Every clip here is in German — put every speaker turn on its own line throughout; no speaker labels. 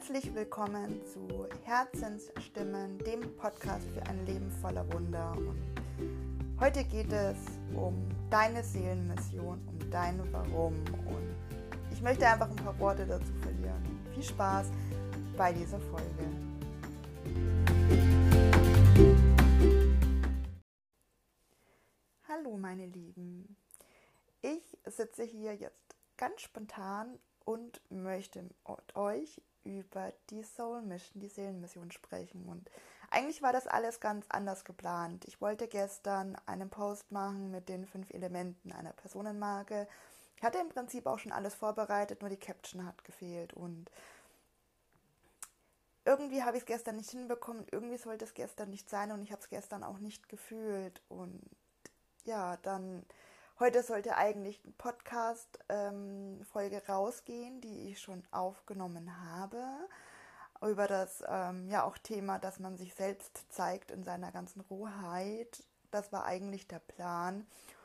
Herzlich willkommen zu Herzensstimmen, dem Podcast für ein Leben voller Wunder. Und heute geht es um deine Seelenmission, um dein Warum. Und ich möchte einfach ein paar Worte dazu verlieren. Viel Spaß bei dieser Folge. Hallo meine Lieben, ich sitze hier jetzt ganz spontan und möchte mit euch über die Soul Mission, die Seelenmission sprechen. Und eigentlich war das alles ganz anders geplant. Ich wollte gestern einen Post machen mit den 5 Elementen einer Personenmarke. Ich hatte im Prinzip auch schon alles vorbereitet, nur die Caption hat gefehlt. Und irgendwie habe ich es gestern nicht hinbekommen. Irgendwie sollte es gestern nicht sein und ich habe es gestern auch nicht gefühlt. Und ja, dann heute sollte eigentlich eine Podcast-Folge rausgehen, die ich schon aufgenommen habe, über das auch Thema, dass man sich selbst zeigt in seiner ganzen Rohheit. Das war eigentlich der Plan.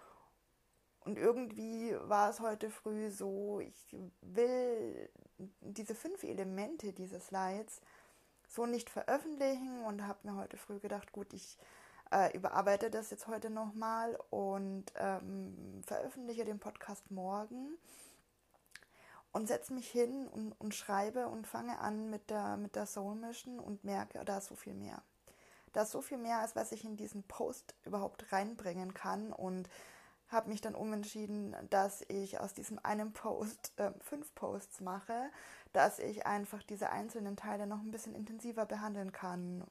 Und irgendwie war es heute früh so, ich will diese 5 Elemente dieses Slides so nicht veröffentlichen und habe mir heute früh gedacht, gut, ich überarbeite das jetzt heute nochmal und veröffentliche den Podcast morgen und setze mich hin und schreibe und fange an mit der Soul Mission und merke, da ist so viel mehr. Da ist so viel mehr, als was ich in diesen Post überhaupt reinbringen kann, und habe mich dann umentschieden, dass ich aus diesem einen Post 5 Posts mache, dass ich einfach diese einzelnen Teile noch ein bisschen intensiver behandeln kann.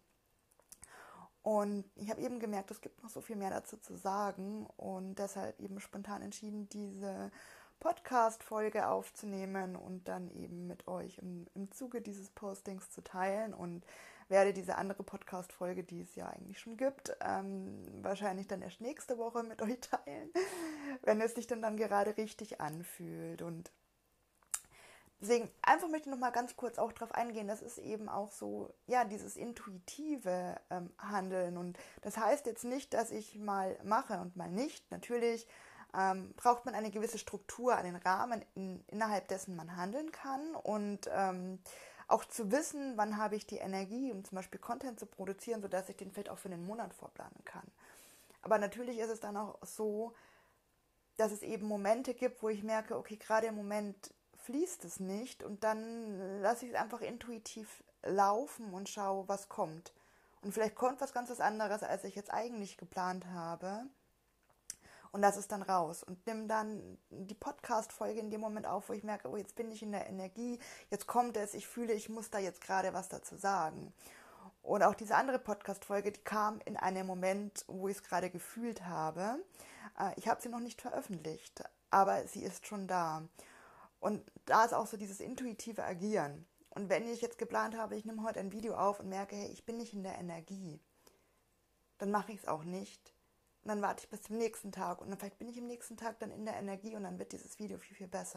Und ich habe eben gemerkt, es gibt noch so viel mehr dazu zu sagen und deshalb eben spontan entschieden, diese Podcast-Folge aufzunehmen und dann eben mit euch im Zuge dieses Postings zu teilen, und werde diese andere Podcast-Folge, die es ja eigentlich schon gibt, wahrscheinlich dann erst nächste Woche mit euch teilen, wenn es sich dann gerade richtig anfühlt. Und deswegen einfach möchte ich noch mal ganz kurz auch darauf eingehen, das ist eben auch so, ja, dieses intuitive Handeln. Und das heißt jetzt nicht, dass ich mal mache und mal nicht. Natürlich braucht man eine gewisse Struktur, einen Rahmen, innerhalb dessen man handeln kann, und auch zu wissen, wann habe ich die Energie, um zum Beispiel Content zu produzieren, sodass ich den vielleicht auch für einen Monat vorplanen kann. Aber natürlich ist es dann auch so, dass es eben Momente gibt, wo ich merke, okay, gerade im Moment fließt es nicht, und dann lasse ich es einfach intuitiv laufen und schaue, was kommt. Und vielleicht kommt was ganz anderes, als ich jetzt eigentlich geplant habe, und lasse es dann raus und nimm dann die Podcast-Folge in dem Moment auf, wo ich merke, oh, jetzt bin ich in der Energie, jetzt kommt es, ich fühle, ich muss da jetzt gerade was dazu sagen. Und auch diese andere Podcast-Folge, die kam in einem Moment, wo ich es gerade gefühlt habe. Ich habe sie noch nicht veröffentlicht, aber sie ist schon da. Und da ist auch so dieses intuitive Agieren. Und wenn ich jetzt geplant habe, ich nehme heute ein Video auf und merke, hey, ich bin nicht in der Energie, dann mache ich es auch nicht. Und dann warte ich bis zum nächsten Tag, und dann vielleicht bin ich am nächsten Tag dann in der Energie, und dann wird dieses Video viel, viel besser.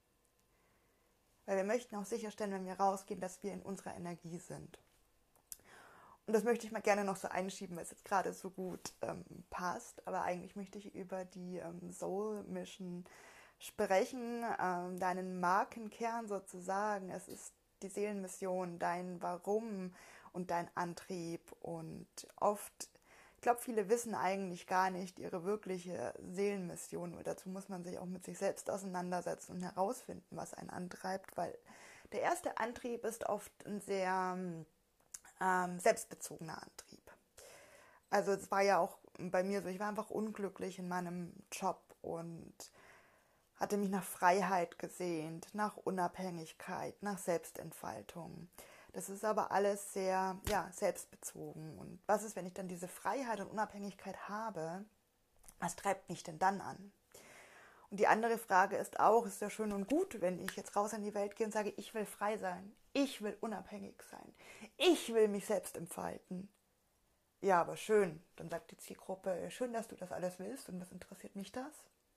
Weil wir möchten auch sicherstellen, wenn wir rausgehen, dass wir in unserer Energie sind. Und das möchte ich mal gerne noch so einschieben, weil es jetzt gerade so gut passt. Aber eigentlich möchte ich über die Soul Mission sprechen, deinen Markenkern sozusagen. Es ist die Seelenmission, dein Warum und dein Antrieb. Und oft, ich glaube, viele wissen eigentlich gar nicht ihre wirkliche Seelenmission. Und dazu muss man sich auch mit sich selbst auseinandersetzen und herausfinden, was einen antreibt. Weil der erste Antrieb ist oft ein sehr selbstbezogener Antrieb. Also es war ja auch bei mir so, ich war einfach unglücklich in meinem Job und hatte mich nach Freiheit gesehnt, nach Unabhängigkeit, nach Selbstentfaltung. Das ist aber alles sehr selbstbezogen. Und was ist, wenn ich dann diese Freiheit und Unabhängigkeit habe? Was treibt mich denn dann an? Und die andere Frage ist auch, ist ja schön und gut, wenn ich jetzt raus in die Welt gehe und sage, ich will frei sein, ich will unabhängig sein, ich will mich selbst entfalten. Ja, aber schön, dann sagt die Zielgruppe, schön, dass du das alles willst, und was interessiert mich das?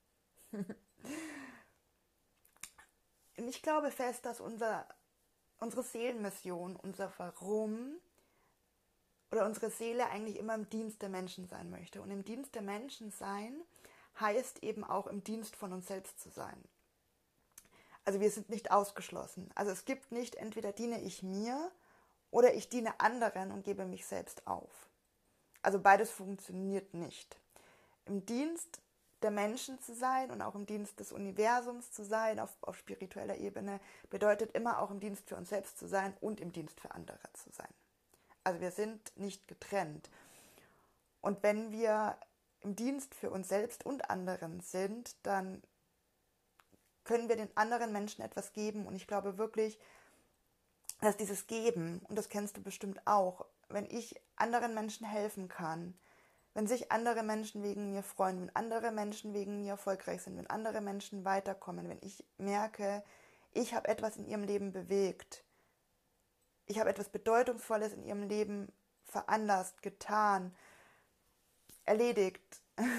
Und ich glaube fest, dass unsere Seelenmission, unser Warum oder unsere Seele eigentlich immer im Dienst der Menschen sein möchte. Und im Dienst der Menschen sein heißt eben auch im Dienst von uns selbst zu sein. Also wir sind nicht ausgeschlossen. Also es gibt nicht, entweder diene ich mir oder ich diene anderen und gebe mich selbst auf. Also beides funktioniert nicht. Im Dienst der Menschen zu sein und auch im Dienst des Universums zu sein, auf spiritueller Ebene, bedeutet immer auch im Dienst für uns selbst zu sein und im Dienst für andere zu sein. Also wir sind nicht getrennt. Und wenn wir im Dienst für uns selbst und anderen sind, dann können wir den anderen Menschen etwas geben. Und ich glaube wirklich, dass dieses Geben, und das kennst du bestimmt auch, wenn ich anderen Menschen helfen kann, wenn sich andere Menschen wegen mir freuen, wenn andere Menschen wegen mir erfolgreich sind, wenn andere Menschen weiterkommen, wenn ich merke, ich habe etwas in ihrem Leben bewegt, ich habe etwas Bedeutungsvolles in ihrem Leben veranlasst, getan, erledigt.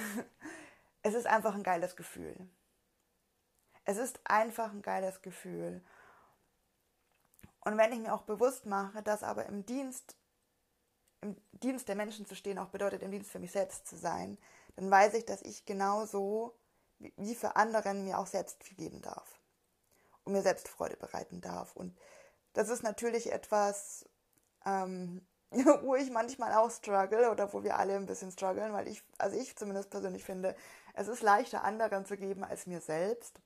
Es ist einfach ein geiles Gefühl. Es ist einfach ein geiles Gefühl. Und wenn ich mir auch bewusst mache, dass aber im Dienst der Menschen zu stehen auch bedeutet, im Dienst für mich selbst zu sein, dann weiß ich, dass ich genauso wie für anderen mir auch selbst viel geben darf und mir selbst Freude bereiten darf. Und das ist natürlich etwas, wo ich manchmal auch struggle oder wo wir alle ein bisschen strugglen, weil ich zumindest persönlich finde, es ist leichter, anderen zu geben als mir selbst.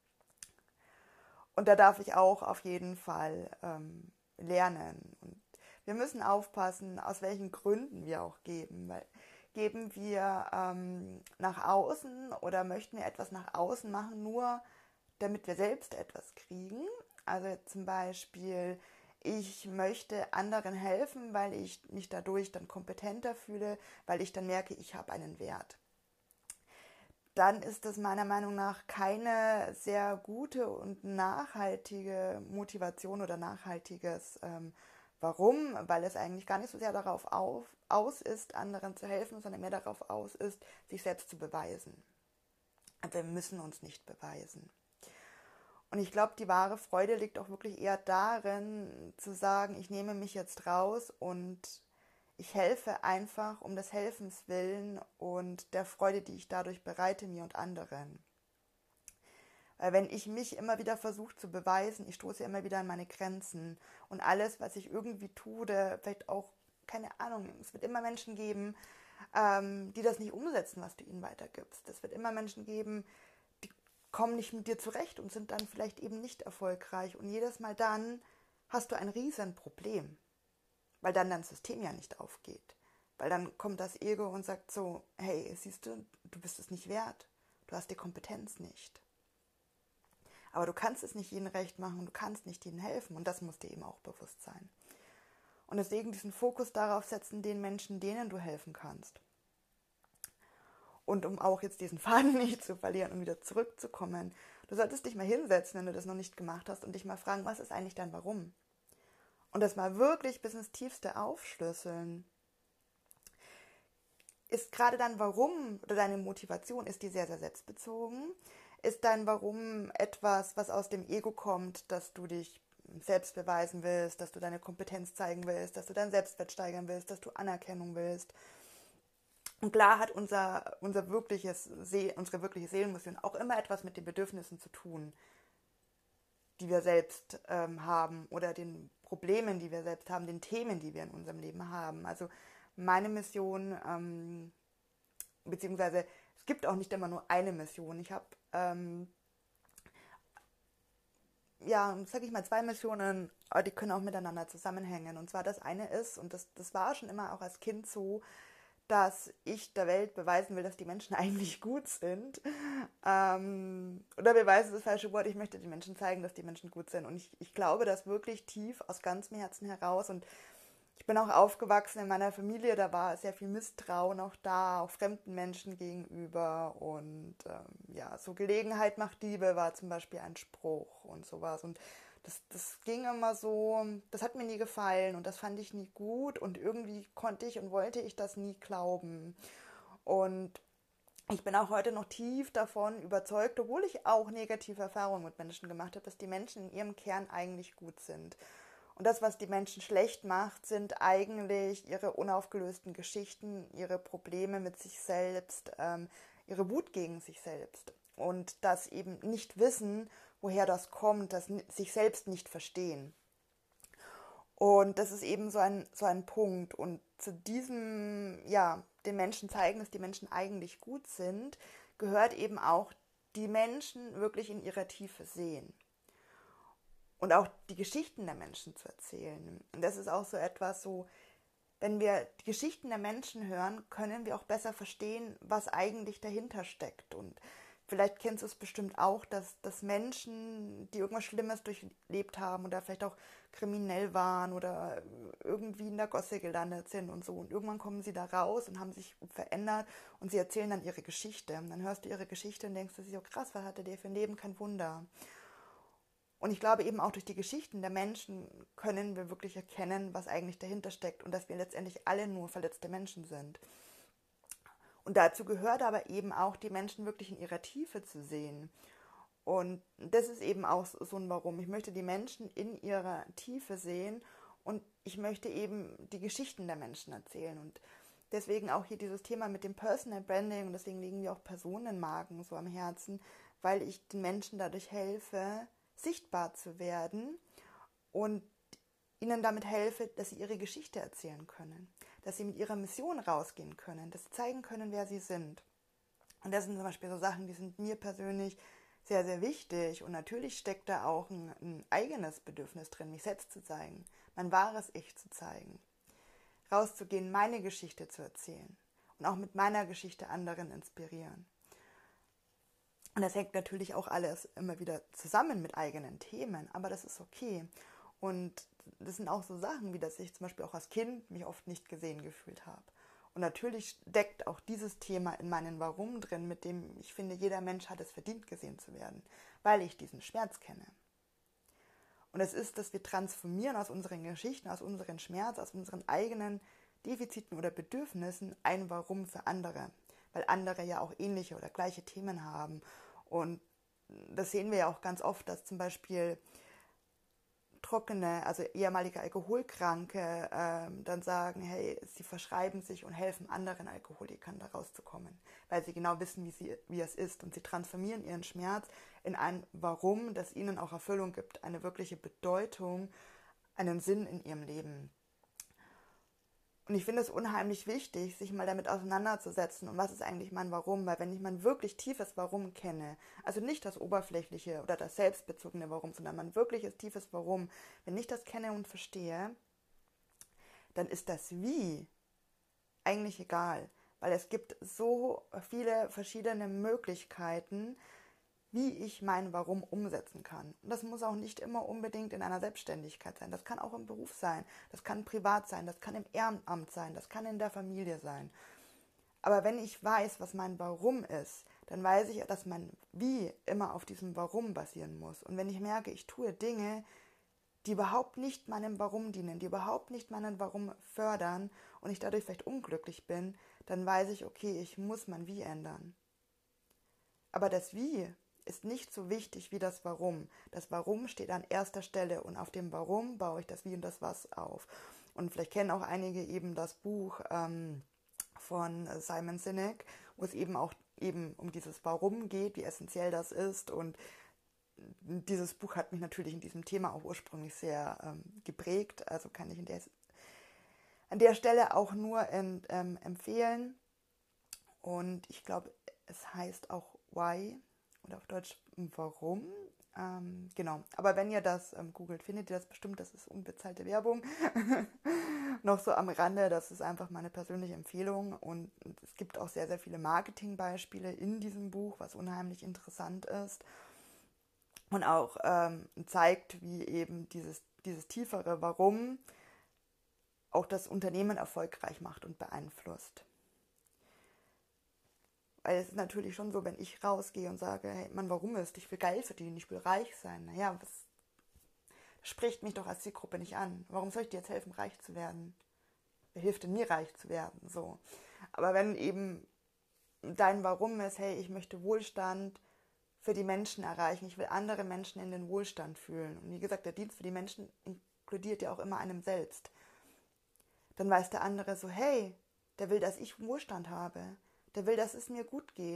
Und da darf ich auch auf jeden Fall lernen. Und wir müssen aufpassen, aus welchen Gründen wir auch geben. Weil geben wir nach außen oder möchten wir etwas nach außen machen, nur damit wir selbst etwas kriegen. Also zum Beispiel, ich möchte anderen helfen, weil ich mich dadurch dann kompetenter fühle, weil ich dann merke, ich habe einen Wert. Dann ist das meiner Meinung nach keine sehr gute und nachhaltige Motivation oder nachhaltiges Warum? Weil es eigentlich gar nicht so sehr darauf aus ist, anderen zu helfen, sondern mehr darauf aus ist, sich selbst zu beweisen. Wir müssen uns nicht beweisen. Und ich glaube, die wahre Freude liegt auch wirklich eher darin, zu sagen, ich nehme mich jetzt raus und ich helfe einfach um des Helfens willen und der Freude, die ich dadurch bereite, mir und anderen. Weil wenn ich mich immer wieder versuche zu beweisen, ich stoße immer wieder an meine Grenzen. Und alles, was ich irgendwie tue, vielleicht auch, keine Ahnung, es wird immer Menschen geben, die das nicht umsetzen, was du ihnen weitergibst. Es wird immer Menschen geben, die kommen nicht mit dir zurecht und sind dann vielleicht eben nicht erfolgreich. Und jedes Mal dann hast du ein Riesenproblem, weil dann dein System ja nicht aufgeht. Weil dann kommt das Ego und sagt so, hey, siehst du, du bist es nicht wert. Du hast die Kompetenz nicht. Aber du kannst es nicht jedem recht machen und du kannst nicht ihnen helfen. Und das muss dir eben auch bewusst sein. Und deswegen diesen Fokus darauf setzen, den Menschen, denen du helfen kannst. Und um auch jetzt diesen Faden nicht zu verlieren und wieder zurückzukommen, du solltest dich mal hinsetzen, wenn du das noch nicht gemacht hast, und dich mal fragen, was ist eigentlich dein Warum? Und das mal wirklich bis ins Tiefste aufschlüsseln. Ist gerade dein Warum oder deine Motivation, ist die sehr, sehr selbstbezogen? Ist dein Warum etwas, was aus dem Ego kommt, dass du dich selbst beweisen willst, dass du deine Kompetenz zeigen willst, dass du deinen Selbstwert steigern willst, dass du Anerkennung willst? Und klar hat unsere wirkliche Seelenmission auch immer etwas mit den Bedürfnissen zu tun, die wir selbst haben oder den Problemen, die wir selbst haben, den Themen, die wir in unserem Leben haben. Also meine Mission, beziehungsweise es gibt auch nicht immer nur eine Mission. Ich habe, sage ich mal, 2 Missionen, aber die können auch miteinander zusammenhängen. Und zwar das eine ist, und das war schon immer auch als Kind so, dass ich der Welt beweisen will, dass die Menschen eigentlich gut sind. Oder beweisen ist das falsche Wort, ich möchte den Menschen zeigen, dass die Menschen gut sind. Und ich glaube das wirklich tief aus ganzem Herzen heraus. Und ich bin auch aufgewachsen in meiner Familie, da war sehr viel Misstrauen auch da, auch fremden Menschen gegenüber. Und so Gelegenheit macht Liebe war zum Beispiel ein Spruch und sowas. Und das ging immer so, das hat mir nie gefallen und das fand ich nie gut und irgendwie konnte ich und wollte ich das nie glauben. Und ich bin auch heute noch tief davon überzeugt, obwohl ich auch negative Erfahrungen mit Menschen gemacht habe, dass die Menschen in ihrem Kern eigentlich gut sind. Und das, was die Menschen schlecht macht, sind eigentlich ihre unaufgelösten Geschichten, ihre Probleme mit sich selbst, ihre Wut gegen sich selbst. und das eben nicht wissen, woher das kommt, das sich selbst nicht verstehen. Und das ist eben so ein Punkt. Und zu diesem, ja, den Menschen zeigen, dass die Menschen eigentlich gut sind, gehört eben auch, die Menschen wirklich in ihrer Tiefe sehen. Und auch die Geschichten der Menschen zu erzählen. Und das ist auch so etwas so, wenn wir die Geschichten der Menschen hören, können wir auch besser verstehen, was eigentlich dahinter steckt. Und vielleicht kennst du es bestimmt auch, dass Menschen, die irgendwas Schlimmes durchlebt haben oder vielleicht auch kriminell waren oder irgendwie in der Gosse gelandet sind und so. Und irgendwann kommen sie da raus und haben sich verändert und sie erzählen dann ihre Geschichte. Und dann hörst du ihre Geschichte und denkst, das ist so krass, was hatte der für ein Leben, kein Wunder. Und ich glaube eben auch durch die Geschichten der Menschen können wir wirklich erkennen, was eigentlich dahinter steckt und dass wir letztendlich alle nur verletzte Menschen sind. Und dazu gehört aber eben auch, die Menschen wirklich in ihrer Tiefe zu sehen. Und das ist eben auch so ein Warum. Ich möchte die Menschen in ihrer Tiefe sehen und ich möchte eben die Geschichten der Menschen erzählen. Und deswegen auch hier dieses Thema mit dem Personal Branding und deswegen liegen mir auch Personenmarken so am Herzen, weil ich den Menschen dadurch helfe, sichtbar zu werden und ihnen damit helfe, dass sie ihre Geschichte erzählen können, dass sie mit ihrer Mission rausgehen können, dass sie zeigen können, wer sie sind. Und das sind zum Beispiel so Sachen, die sind mir persönlich sehr, sehr wichtig. Und natürlich steckt da auch ein eigenes Bedürfnis drin, mich selbst zu zeigen, mein wahres Ich zu zeigen, rauszugehen, meine Geschichte zu erzählen und auch mit meiner Geschichte anderen inspirieren. Und das hängt natürlich auch alles immer wieder zusammen mit eigenen Themen, aber das ist okay. Und das sind auch so Sachen, wie dass ich zum Beispiel auch als Kind mich oft nicht gesehen gefühlt habe. Und natürlich steckt auch dieses Thema in meinen Warum drin, mit dem ich finde, jeder Mensch hat es verdient, gesehen zu werden, weil ich diesen Schmerz kenne. Und es ist, dass wir transformieren aus unseren Geschichten, aus unseren Schmerz, aus unseren eigenen Defiziten oder Bedürfnissen ein Warum für andere, weil andere ja auch ähnliche oder gleiche Themen haben. Und das sehen wir ja auch ganz oft, dass zum Beispiel also ehemalige Alkoholkranke, dann sagen, hey, sie verschreiben sich und helfen anderen Alkoholikern da rauszukommen, weil sie genau wissen, wie es ist. Und sie transformieren ihren Schmerz in ein Warum, das ihnen auch Erfüllung gibt, eine wirkliche Bedeutung, einen Sinn in ihrem Leben. Und ich finde es unheimlich wichtig, sich mal damit auseinanderzusetzen und was ist eigentlich mein Warum, weil wenn ich mein wirklich tiefes Warum kenne, also nicht das oberflächliche oder das selbstbezogene Warum, sondern mein wirkliches tiefes Warum, wenn ich das kenne und verstehe, dann ist das Wie eigentlich egal, weil es gibt so viele verschiedene Möglichkeiten, wie ich mein Warum umsetzen kann. Und das muss auch nicht immer unbedingt in einer Selbstständigkeit sein. Das kann auch im Beruf sein, das kann privat sein, das kann im Ehrenamt sein, das kann in der Familie sein. Aber wenn ich weiß, was mein Warum ist, dann weiß ich, dass mein Wie immer auf diesem Warum basieren muss. Und wenn ich merke, ich tue Dinge, die überhaupt nicht meinem Warum dienen, die überhaupt nicht meinen Warum fördern und ich dadurch vielleicht unglücklich bin, dann weiß ich, okay, ich muss mein Wie ändern. Aber das Wie ist nicht so wichtig wie das Warum. Das Warum steht an erster Stelle und auf dem Warum baue ich das Wie und das Was auf. Und vielleicht kennen auch einige eben das Buch von Simon Sinek, wo es eben auch eben um dieses Warum geht, wie essentiell das ist. Und dieses Buch hat mich natürlich in diesem Thema auch ursprünglich sehr geprägt. Also kann ich an der Stelle auch nur empfehlen. Und ich glaube, es heißt auch Why. Oder auf Deutsch Warum. Genau, aber wenn ihr das googelt, findet ihr das bestimmt, das ist unbezahlte Werbung. Noch so am Rande, das ist einfach meine persönliche Empfehlung und es gibt auch sehr, sehr viele Marketingbeispiele in diesem Buch, was unheimlich interessant ist und auch zeigt, wie eben dieses tiefere Warum auch das Unternehmen erfolgreich macht und beeinflusst. Weil es ist natürlich schon so, wenn ich rausgehe und sage, hey, Mann, warum ist? Ich will Geld verdienen, ich will reich sein. Naja, das spricht mich doch als Zielgruppe nicht an. Warum soll ich dir jetzt helfen, reich zu werden? Wer hilft denn mir, reich zu werden? So. Aber wenn eben dein Warum ist, hey, ich möchte Wohlstand für die Menschen erreichen, ich will andere Menschen in den Wohlstand fühlen. Und wie gesagt, der Dienst für die Menschen inkludiert ja auch immer einem selbst. Dann weiß der andere so, hey, der will, dass ich Wohlstand habe. Der will, dass es mir gut geht.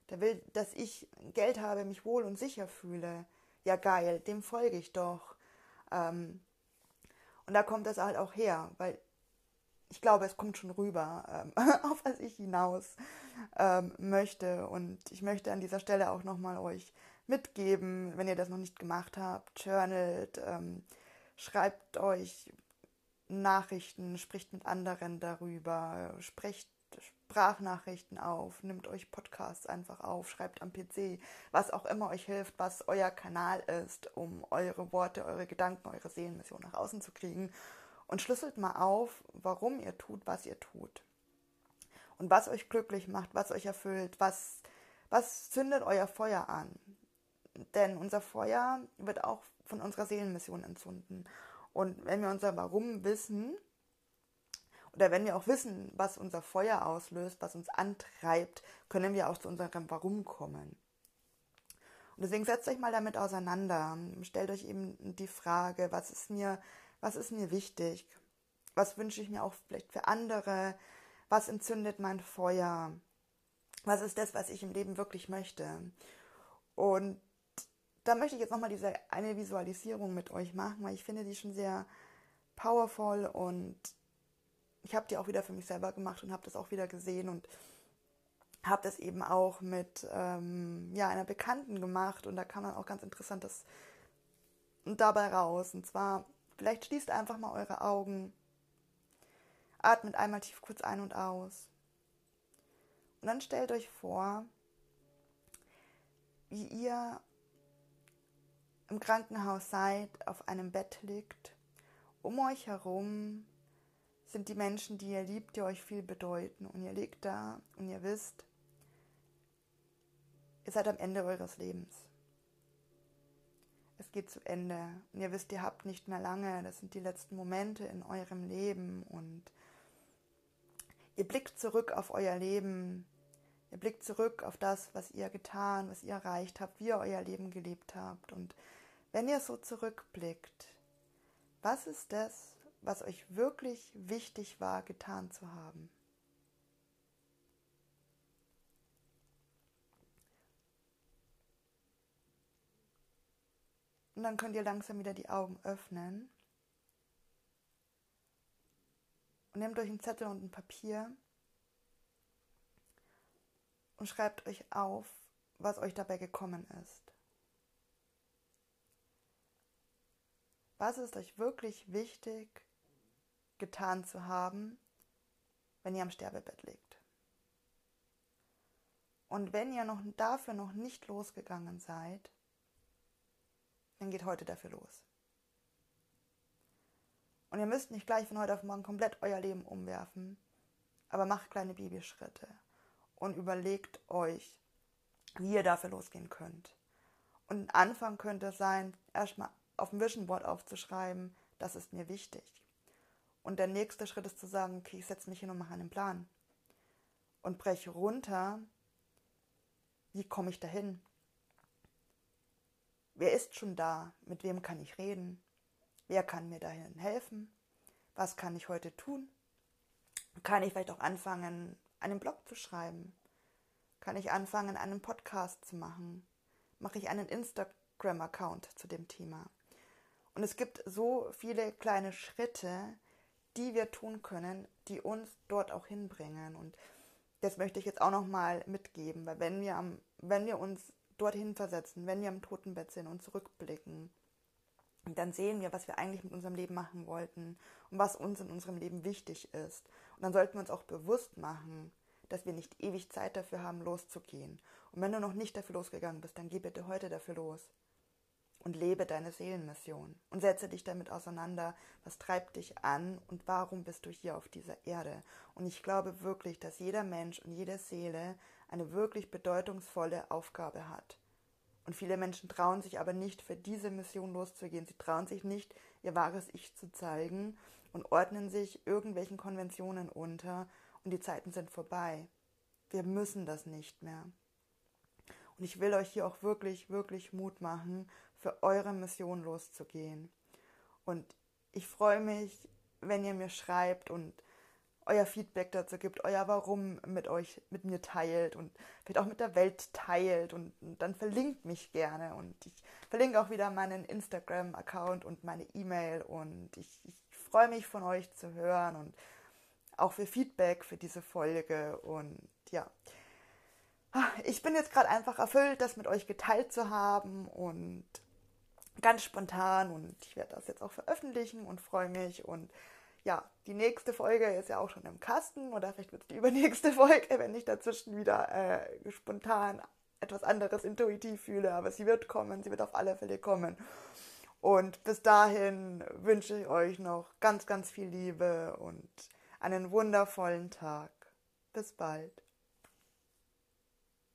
der will, dass ich Geld habe, mich wohl und sicher fühle. Ja geil, dem folge ich doch. Und da kommt das halt auch her, weil ich glaube, es kommt schon rüber, auf was ich hinaus möchte. Und ich möchte an dieser Stelle auch nochmal euch mitgeben, wenn ihr das noch nicht gemacht habt, journalt, schreibt euch Nachrichten, spricht mit anderen darüber, sprecht Sprachnachrichten auf, nimmt euch Podcasts einfach auf, schreibt am PC, was auch immer euch hilft, was euer Kanal ist, um eure Worte, eure Gedanken, eure Seelenmission nach außen zu kriegen. Und schlüsselt mal auf, warum ihr tut, was ihr tut. Und was euch glücklich macht, was euch erfüllt, was zündet euer Feuer an. Denn unser Feuer wird auch von unserer Seelenmission entzünden. Und wenn wir unser Warum wissen, oder wenn wir auch wissen, was unser Feuer auslöst, was uns antreibt, können wir auch zu unserem Warum kommen. Und deswegen setzt euch mal damit auseinander. Stellt euch eben die Frage, was ist mir wichtig? Was wünsche ich mir auch vielleicht für andere? Was entzündet mein Feuer? Was ist das, was ich im Leben wirklich möchte? Und da möchte ich jetzt nochmal diese eine Visualisierung mit euch machen, weil ich finde die schon sehr powerful und ich habe die auch wieder für mich selber gemacht und habe das auch wieder gesehen und habe das eben auch mit einer Bekannten gemacht und da kam dann auch ganz Interessantes dabei raus. Und zwar, vielleicht schließt einfach mal eure Augen, atmet einmal tief kurz ein und aus und dann stellt euch vor, wie ihr im Krankenhaus seid, auf einem Bett liegt. Um euch herum sind die Menschen, die ihr liebt, die euch viel bedeuten. Und ihr liegt da und ihr wisst, ihr seid am Ende eures Lebens. Es geht zu Ende. Und ihr wisst, ihr habt nicht mehr lange. Das sind die letzten Momente in eurem Leben. Und ihr blickt zurück auf euer Leben. Ihr blickt zurück auf das, was ihr getan, was ihr erreicht habt, wie ihr euer Leben gelebt habt. Und wenn ihr so zurückblickt, was ist das, was euch wirklich wichtig war, getan zu haben? Und dann könnt ihr langsam wieder die Augen öffnen und nehmt euch einen Zettel und ein Papier und schreibt euch auf, was euch dabei gekommen ist. Was ist euch wirklich wichtig, getan zu haben, wenn ihr am Sterbebett liegt? Und wenn ihr dafür noch nicht losgegangen seid, dann geht heute dafür los. Und ihr müsst nicht gleich von heute auf morgen komplett euer Leben umwerfen, aber macht kleine Babyschritte und überlegt euch, wie ihr dafür losgehen könnt. Und ein Anfang könnte sein, erstmal auf dem Vision Board aufzuschreiben, das ist mir wichtig. Und der nächste Schritt ist zu sagen, okay, ich setze mich hin und mache einen Plan. Und breche runter, wie komme ich dahin? Wer ist schon da? Mit wem kann ich reden? Wer kann mir dahin helfen? Was kann ich heute tun? Kann ich vielleicht auch anfangen, einen Blog zu schreiben? Kann ich anfangen, einen Podcast zu machen? Mache ich einen Instagram-Account zu dem Thema? Und es gibt so viele kleine Schritte, die wir tun können, die uns dort auch hinbringen. Und das möchte ich jetzt auch nochmal mitgeben, weil wenn wir uns dorthin versetzen, wenn wir am Totenbett sind und zurückblicken, dann sehen wir, was wir eigentlich mit unserem Leben machen wollten und was uns in unserem Leben wichtig ist. Und dann sollten wir uns auch bewusst machen, dass wir nicht ewig Zeit dafür haben, loszugehen. Und wenn du noch nicht dafür losgegangen bist, dann geh bitte heute dafür los und lebe deine Seelenmission und setze dich damit auseinander, was treibt dich an und warum bist du hier auf dieser Erde. Und ich glaube wirklich, dass jeder Mensch und jede Seele eine wirklich bedeutungsvolle Aufgabe hat. Und viele Menschen trauen sich aber nicht, für diese Mission loszugehen. Sie trauen sich nicht, ihr wahres Ich zu zeigen und ordnen sich irgendwelchen Konventionen unter und die Zeiten sind vorbei. Wir müssen das nicht mehr. Und ich will euch hier auch wirklich, wirklich Mut machen, für eure Mission loszugehen. Und ich freue mich, wenn ihr mir schreibt und euer Feedback dazu gibt, euer Warum mit mir teilt und vielleicht auch mit der Welt teilt und dann verlinkt mich gerne und ich verlinke auch wieder meinen Instagram-Account und meine E-Mail und ich freue mich von euch zu hören und auch für Feedback für diese Folge und ja, ich bin jetzt gerade einfach erfüllt, das mit euch geteilt zu haben und ganz spontan und ich werde das jetzt auch veröffentlichen und freue mich und ja, die nächste Folge ist ja auch schon im Kasten oder vielleicht wird es die übernächste Folge, wenn ich dazwischen wieder spontan etwas anderes intuitiv fühle, aber sie wird kommen, sie wird auf alle Fälle kommen. Und bis dahin wünsche ich euch noch ganz, ganz viel Liebe und einen wundervollen Tag. Bis bald.